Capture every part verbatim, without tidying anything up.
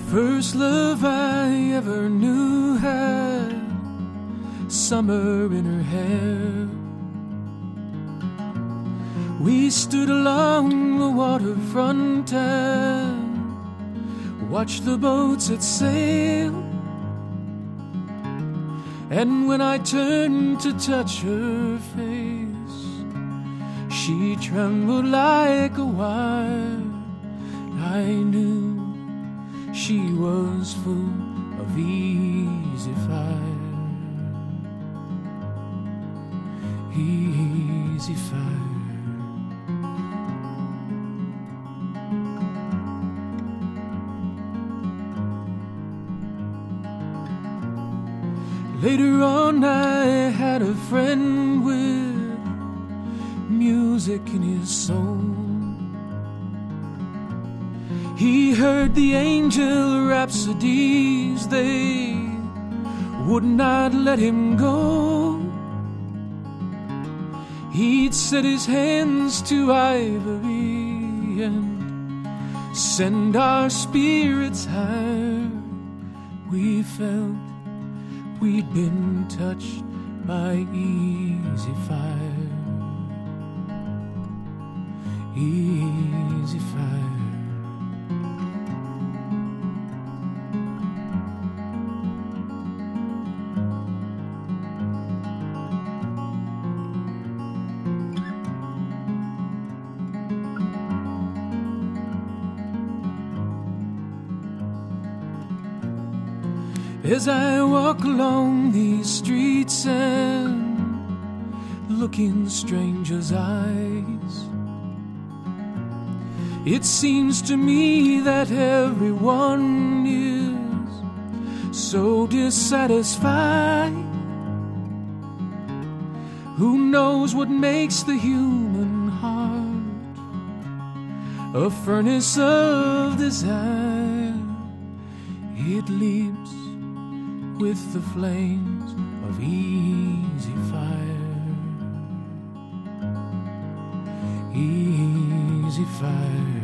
First love I ever knew had summer in her hair. We stood along the waterfront and watched the boats at sail. And when I turned to touch her face, she trembled like a wire. I knew she was full of easy fire. Easy fire. Later on I had a friend with music in his soul. He heard the angel rhapsodies, they would not let him go. He'd set his hands to ivory and send our spirits higher. We felt we'd been touched by easy fire. Easy fire. As I walk along these streets and look in strangers' eyes, it seems to me that everyone is so dissatisfied. Who knows what makes the human heart a furnace of desire? It leaps with the flames of easy fire. Easy fire.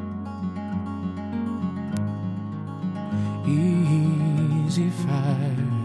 Easy fire.